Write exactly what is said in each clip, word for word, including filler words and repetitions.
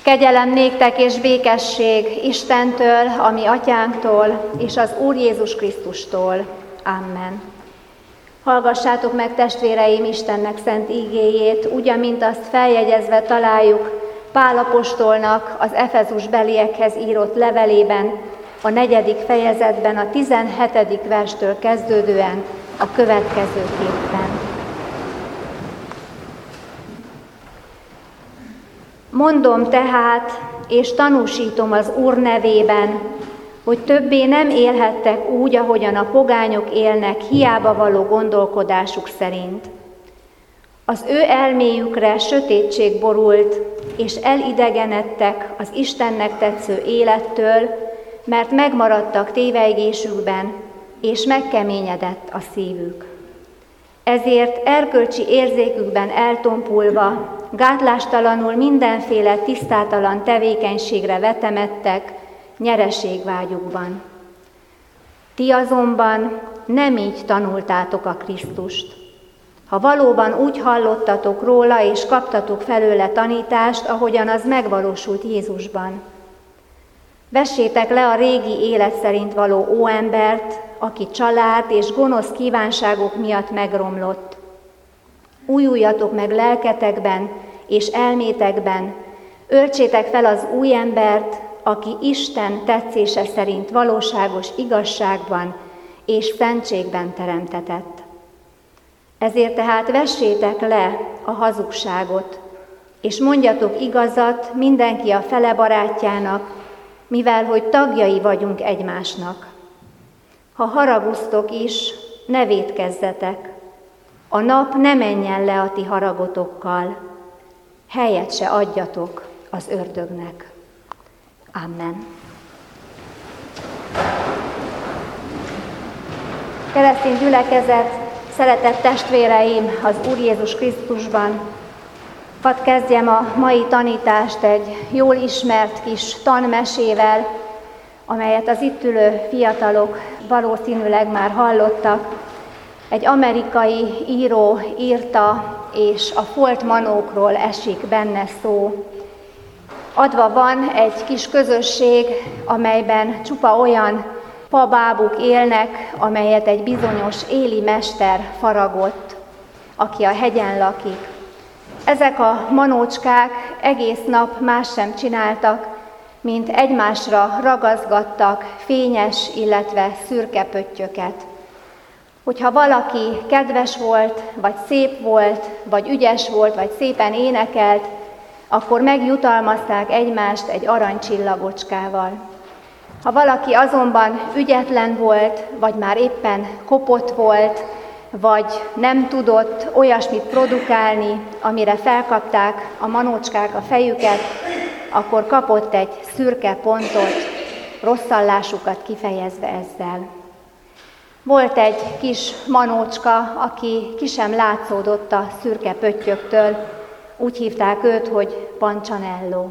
Kegyelem néktek és békesség Istentől, a mi atyánktól, és az Úr Jézus Krisztustól. Amen. Hallgassátok meg, testvéreim, Istennek szent ígéjét, úgy, amint azt feljegyezve találjuk Pál apostolnak az Efezus beliekhez írott levelében, a negyedik fejezetben, a tizenhetedik verstől kezdődően a következőképpen. Mondom tehát, és tanúsítom az Úr nevében, hogy többé nem élhettek úgy, ahogyan a pogányok élnek, hiába való gondolkodásuk szerint. Az ő elméjükre sötétség borult, és elidegenedtek az Istennek tetsző élettől, mert megmaradtak tévejgésükben, és megkeményedett a szívük. Ezért erkölcsi érzékükben eltompulva, gátlástalanul mindenféle tisztátalan tevékenységre vetemedtek nyereségvágyukban. Ti azonban nem így tanultátok a Krisztust. Ha valóban úgy hallottatok róla, és kaptatok felőle tanítást, ahogyan az megvalósult Jézusban. Vessétek le a régi élet szerint való óembert, aki család és gonosz kívánságok miatt megromlott. Újuljatok meg lelketekben és elmétekben, öltsétek fel az új embert, aki Isten tetszése szerint valóságos igazságban és szentségben teremtetett. Ezért tehát vessétek le a hazugságot, és mondjatok igazat mindenki a fele barátjának, mivel hogy tagjai vagyunk egymásnak. Ha haragusztok is, ne vétkezzetek, a nap ne menjen le a ti haragotokkal, helyet se adjatok az ördögnek. Amen. Keresztény gyülekezet, szeretett testvéreim az Úr Jézus Krisztusban, hadd kezdjem a mai tanítást egy jól ismert kis tanmesével, amelyet az itt ülő fiatalok valószínűleg már hallottak. Egy amerikai író írta, és a folt manókról esik benne szó. Adva van egy kis közösség, amelyben csupa olyan fabábuk élnek, amelyet egy bizonyos éli mester faragott, aki a hegyen lakik. Ezek a manócskák egész nap más sem csináltak, mint egymásra ragaszgattak fényes, illetve szürke pöttyöket. Hogyha valaki kedves volt, vagy szép volt, vagy ügyes volt, vagy szépen énekelt, akkor megjutalmazták egymást egy aranycsillagocskával. Ha valaki azonban ügyetlen volt, vagy már éppen kopott volt, vagy nem tudott olyasmit produkálni, amire felkapták a manócskák a fejüket, akkor kapott egy szürke pontot, rosszallásukat kifejezve ezzel. Volt egy kis manócska, aki ki sem látszódott a szürke pöttyöktől, úgy hívták őt, hogy Punchinello.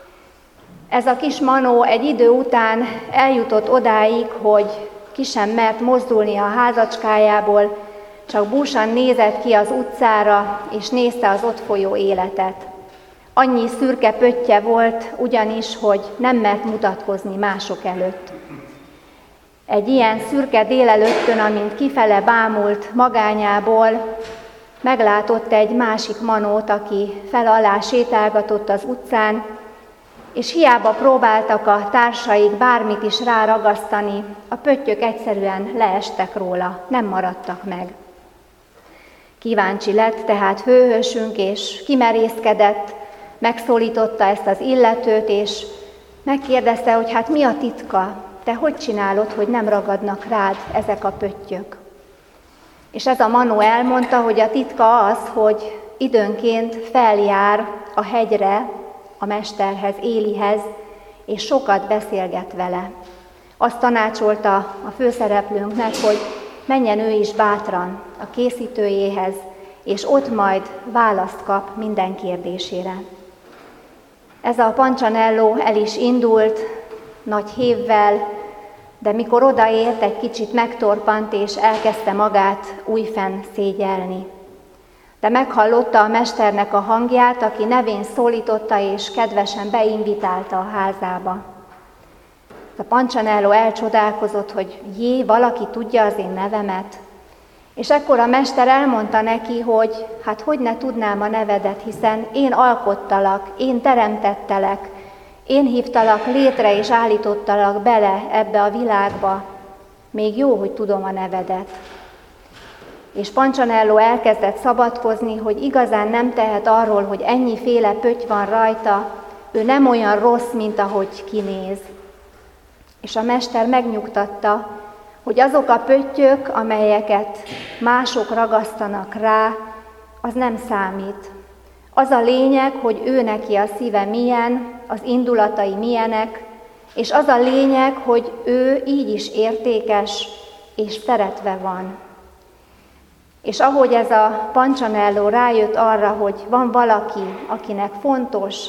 Ez a kis manó egy idő után eljutott odáig, hogy ki sem mert mozdulni a házacskájából, csak búsan nézett ki az utcára, és nézte az ott folyó életet. Annyi szürke pöttye volt ugyanis, hogy nem mert mutatkozni mások előtt. Egy ilyen szürke délelőttön, amint kifele bámult magányából, meglátott egy másik manót, aki fel-alá sétálgatott az utcán, és hiába próbáltak a társaik bármit is ráragasztani, a pöttyök egyszerűen leestek róla, nem maradtak meg. Kíváncsi lett tehát főhősünk, és kimerészkedett, megszólította ezt az illetőt, és megkérdezte, hogy hát mi a titka, te hogy csinálod, hogy nem ragadnak rád ezek a pöttyök? És ez a manó elmondta, hogy a titka az, hogy időnként feljár a hegyre, a mesterhez, Élihez, és sokat beszélget vele. Azt tanácsolta a főszereplőnknek, hogy menjen ő is bátran a készítőjéhez, és ott majd választ kap minden kérdésére. Ez a Punchinello el is indult, nagy hévvel, de mikor odaért, egy kicsit megtorpant, és elkezdte magát újfenn szégyelni. de meghallotta a mesternek a hangját, aki nevén szólította és kedvesen beinvitálta a házába. A Punchinello elcsodálkozott, hogy jé, valaki tudja az én nevemet. És ekkor a mester elmondta neki, hogy hát hogy ne tudnám a nevedet, hiszen én alkottalak, én teremtettelek, én hívtalak létre és állítottalak bele ebbe a világba. Még jó, hogy tudom a nevedet. És Punchinello elkezdett szabadkozni, hogy igazán nem tehet arról, hogy ennyiféle pötty van rajta, ő nem olyan rossz, mint ahogy kinéz. És a mester megnyugtatta, hogy azok a pöttyök, amelyeket mások ragasztanak rá, az nem számít. Az a lényeg, hogy ő neki a szíve milyen, az indulatai milyenek, és az a lényeg, hogy ő így is értékes és szeretve van. És ahogy ez a Punchinello rájött arra, hogy van valaki, akinek fontos,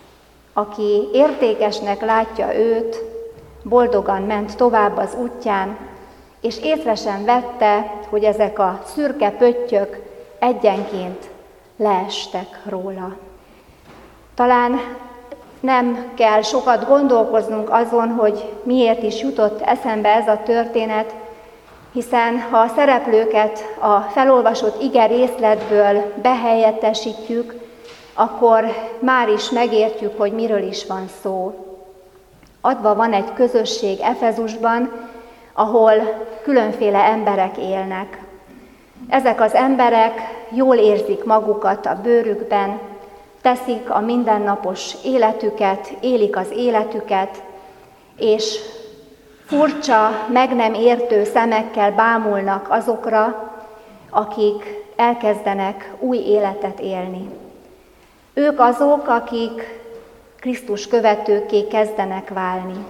aki értékesnek látja őt, boldogan ment tovább az útján, és észre sem vette, hogy ezek a szürke pöttyök egyenként leestek róla. Talán nem kell sokat gondolkoznunk azon, hogy miért is jutott eszembe ez a történet, hiszen ha a szereplőket a felolvasott ige részletből behelyettesítjük, akkor már is megértjük, hogy miről is van szó. Adva van egy közösség Efezusban, ahol különféle emberek élnek. Ezek az emberek jól érzik magukat a bőrükben, teszik a mindennapos életüket, élik az életüket, és furcsa, meg nem értő szemekkel bámulnak azokra, akik elkezdenek új életet élni. Ők azok, akik Krisztus követőkké kezdenek válni.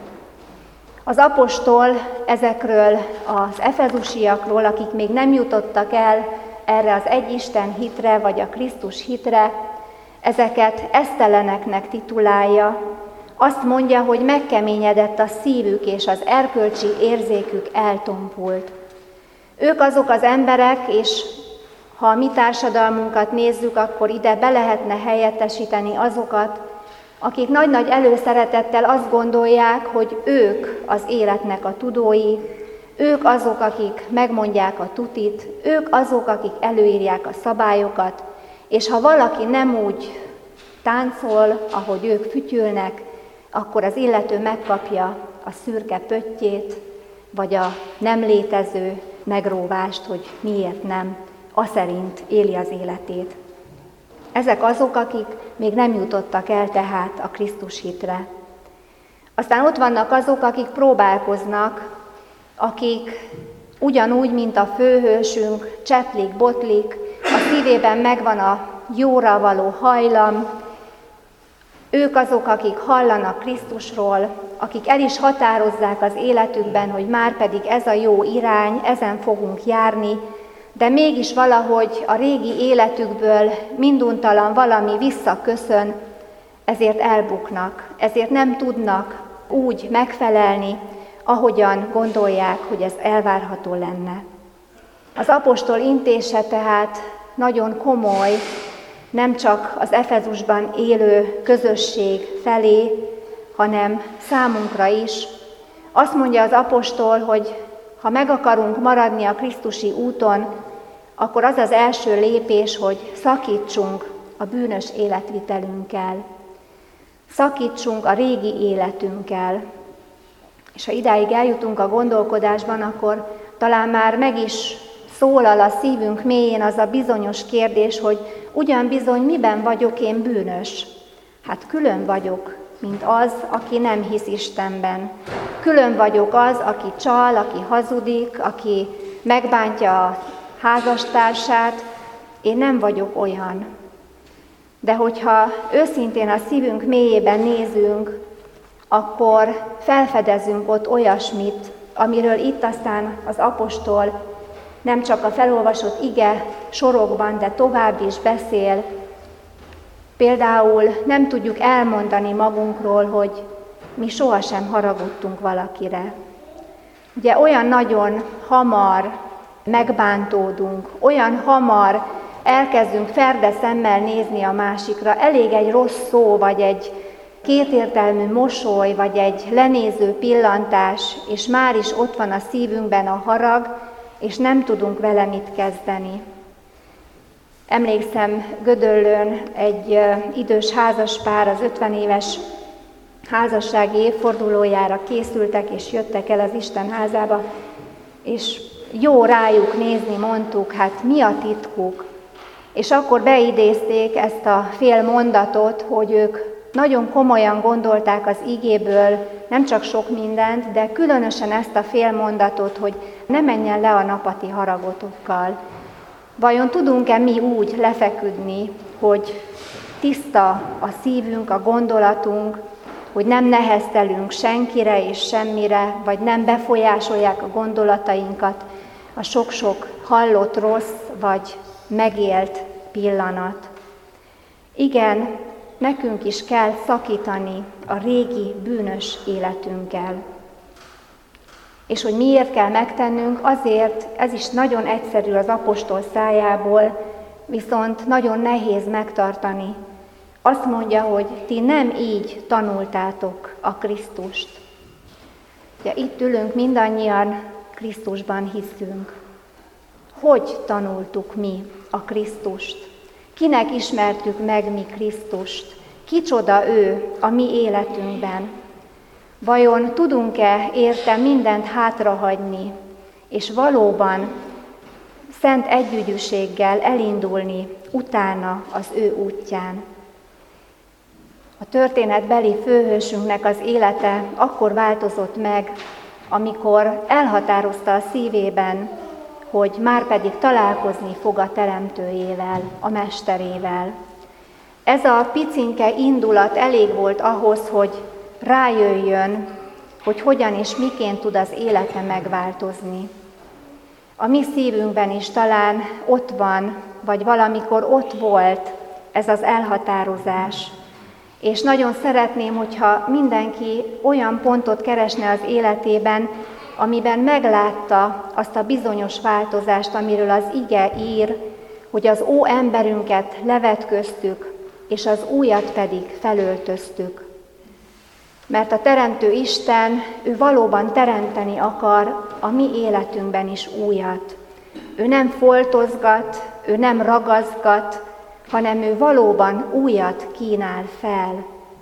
Az apostol ezekről az efezusiakról, akik még nem jutottak el erre az egyisten hitre, vagy a Krisztus hitre, ezeket eszteleneknek titulálja. Azt mondja, hogy megkeményedett a szívük, és az erkölcsi érzékük eltompult. Ők azok az emberek, és ha a mi társadalmunkat nézzük, akkor ide be lehetne helyettesíteni azokat, akik nagy-nagy előszeretettel azt gondolják, hogy ők az életnek a tudói, ők azok, akik megmondják a tutit, ők azok, akik előírják a szabályokat, és ha valaki nem úgy táncol, ahogy ők fütyülnek, akkor az illető megkapja a szürke pöttyét, vagy a nem létező megróvást, hogy miért nem, aszerint éli az életét. Ezek azok, akik még nem jutottak el tehát a Krisztus hitre. Aztán ott vannak azok, akik próbálkoznak, akik ugyanúgy, mint a főhősünk, cseplik, botlik, a szívében megvan a jóra való hajlam. Ők azok, akik hallanak Krisztusról, akik el is határozzák az életükben, hogy már pedig ez a jó irány, ezen fogunk járni, de mégis valahogy a régi életükből minduntalan valami visszaköszön, ezért elbuknak, ezért nem tudnak úgy megfelelni, ahogyan gondolják, hogy ez elvárható lenne. Az apostol intése tehát nagyon komoly, nem csak az Efezusban élő közösség felé, hanem számunkra is. Azt mondja az apostol, hogy ha meg akarunk maradni a krisztusi úton, akkor az az első lépés, hogy szakítsunk a bűnös életvitelünkkel. Szakítsunk a régi életünkkel. És ha idáig eljutunk a gondolkodásban, akkor talán már meg is szólal a szívünk mélyén az a bizonyos kérdés, hogy ugyan bizony miben vagyok én bűnös? Hát külön vagyok, mint az, aki nem hisz Istenben. Külön vagyok az, aki csal, aki hazudik, aki megbántja a házastársát. Én nem vagyok olyan. De hogyha őszintén a szívünk mélyében nézünk, akkor felfedezünk ott olyasmit, amiről itt aztán az apostol nem csak a felolvasott ige sorokban, de tovább is beszél. Például nem tudjuk elmondani magunkról, hogy mi sohasem haragudtunk valakire. Ugye olyan nagyon hamar megbántódunk, olyan hamar elkezdünk ferde szemmel nézni a másikra, elég egy rossz szó, vagy egy kétértelmű mosoly, vagy egy lenéző pillantás, és már is ott van a szívünkben a harag, és nem tudunk vele mit kezdeni. Emlékszem, Gödöllőn egy idős házaspár az ötven éves házassági évfordulójára készültek, és jöttek el az Isten házába, és jó rájuk nézni, mondtuk, hát mi a titkuk? És akkor beidézték ezt a fél mondatot, hogy ők nagyon komolyan gondolták az igéből nem csak sok mindent, de különösen ezt a fél mondatot, hogy ne menjen le a nap a ti haragotokkal. Vajon tudunk-e mi úgy lefeküdni, hogy tiszta a szívünk, a gondolatunk, hogy nem neheztelünk senkire és semmire, vagy nem befolyásolják a gondolatainkat a sok-sok hallott rossz, vagy megélt pillanat. Igen, nekünk is kell szakítani a régi bűnös életünkkel. És hogy miért kell megtennünk, azért ez is nagyon egyszerű az apostol szájából, viszont nagyon nehéz megtartani. Azt mondja, hogy ti nem így tanultátok a Krisztust. Ugye itt ülünk, mindannyian Krisztusban hiszünk. Hogy tanultuk mi a Krisztust? Kinek ismertük meg mi Krisztust? Kicsoda ő a mi életünkben? Vajon tudunk-e érte mindent hátrahagyni, és valóban szent együgyűséggel elindulni utána az ő útján? A történetbeli főhősünknek az élete akkor változott meg, amikor elhatározta a szívében, hogy már pedig találkozni fog a teremtőjével, a mesterével. Ez a picinke indulat elég volt ahhoz, hogy rájöjjön, hogy hogyan és miként tud az élete megváltozni. A mi szívünkben is talán ott van, vagy valamikor ott volt ez az elhatározás. És nagyon szeretném, hogyha mindenki olyan pontot keresne az életében, amiben meglátta azt a bizonyos változást, amiről az ige ír, hogy az ó emberünket levetköztük, és az újat pedig felöltöztük. Mert a Teremtő Isten, ő valóban teremteni akar a mi életünkben is újat. Ő nem foltozgat, ő nem ragaszgat, hanem ő valóban újat kínál fel.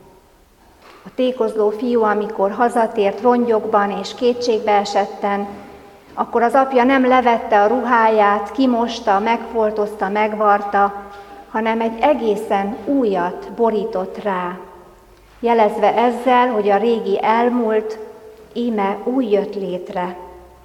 A tékozló fiú, amikor hazatért rongyokban és kétségbeesetten, akkor az apja nem levette a ruháját, kimosta, megfoltozta, megvarta, hanem egy egészen újat borított rá, jelezve ezzel, hogy a régi elmúlt, íme új jött létre.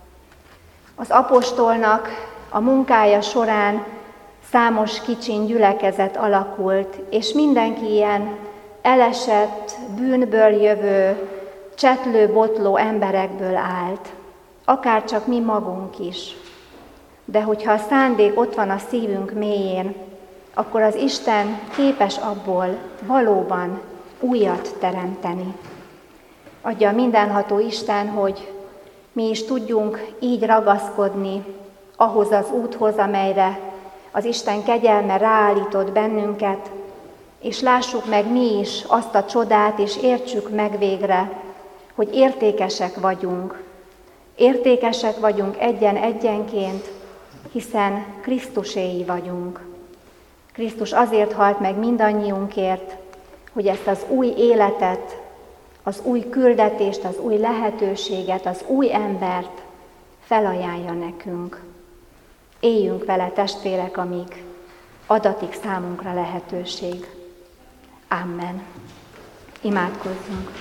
Az apostolnak a munkája során számos kicsin gyülekezet alakult, és mindenki ilyen elesett, bűnből jövő, csetlő-botló emberekből állt, akár csak mi magunk is. De hogyha a szándék ott van a szívünk mélyén, akkor az Isten képes abból valóban újat teremteni. Adja a mindenható Isten, hogy mi is tudjunk így ragaszkodni ahhoz az úthoz, amelyre az Isten kegyelme ráállított bennünket, és lássuk meg mi is azt a csodát, és értsük meg végre, hogy értékesek vagyunk. Értékesek vagyunk egyen-egyenként, hiszen Krisztuséi vagyunk. Krisztus azért halt meg mindannyiunkért, hogy ezt az új életet, az új küldetést, az új lehetőséget, az új embert felajánlja nekünk. Éljünk vele, testvérek, amíg adatik számunkra lehetőség. Amen. Imádkozzunk.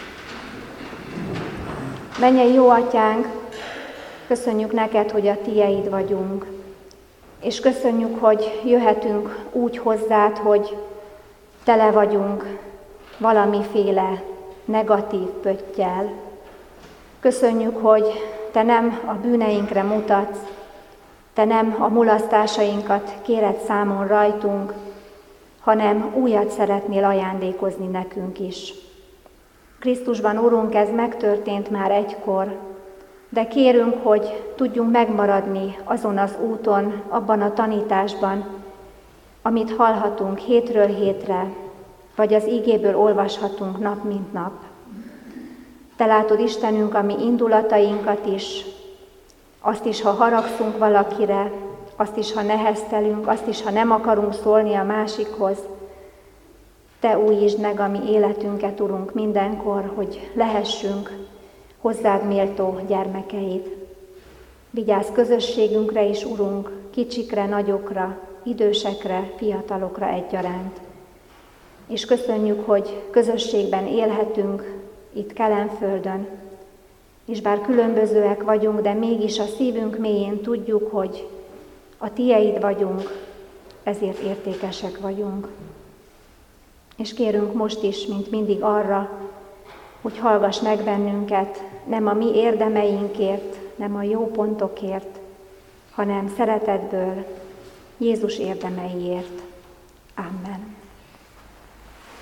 Mennyei jó Atyánk, köszönjük neked, hogy a tieid vagyunk, és köszönjük, hogy jöhetünk úgy hozzád, hogy tele vagyunk valamiféle negatív pöttyel. Köszönjük, hogy te nem a bűneinkre mutatsz, te nem a mulasztásainkat kéred számon rajtunk, hanem újat szeretnél ajándékozni nekünk is. Krisztusban, Urunk, ez megtörtént már egykor, de kérünk, hogy tudjunk megmaradni azon az úton, abban a tanításban, amit hallhatunk hétről hétre, vagy az ígéből olvashatunk nap mint nap. Te látod, Istenünk, a mi indulatainkat is, azt is, ha haragszunk valakire, azt is, ha neheztelünk, azt is, ha nem akarunk szólni a másikhoz. Te újítsd meg a mi életünket, Urunk, mindenkor, hogy lehessünk hozzád méltó gyermekeid. Vigyázz közösségünkre is, Urunk, kicsikre, nagyokra, idősekre, fiatalokra egyaránt. És köszönjük, hogy közösségben élhetünk itt Kelenföldön, és bár különbözőek vagyunk, de mégis a szívünk mélyén tudjuk, hogy a tieid vagyunk, ezért értékesek vagyunk. És kérünk most is, mint mindig arra, hogy hallgass meg bennünket, nem a mi érdemeinkért, nem a jó pontokért, hanem szeretetből, Jézus érdemeiért. Amen.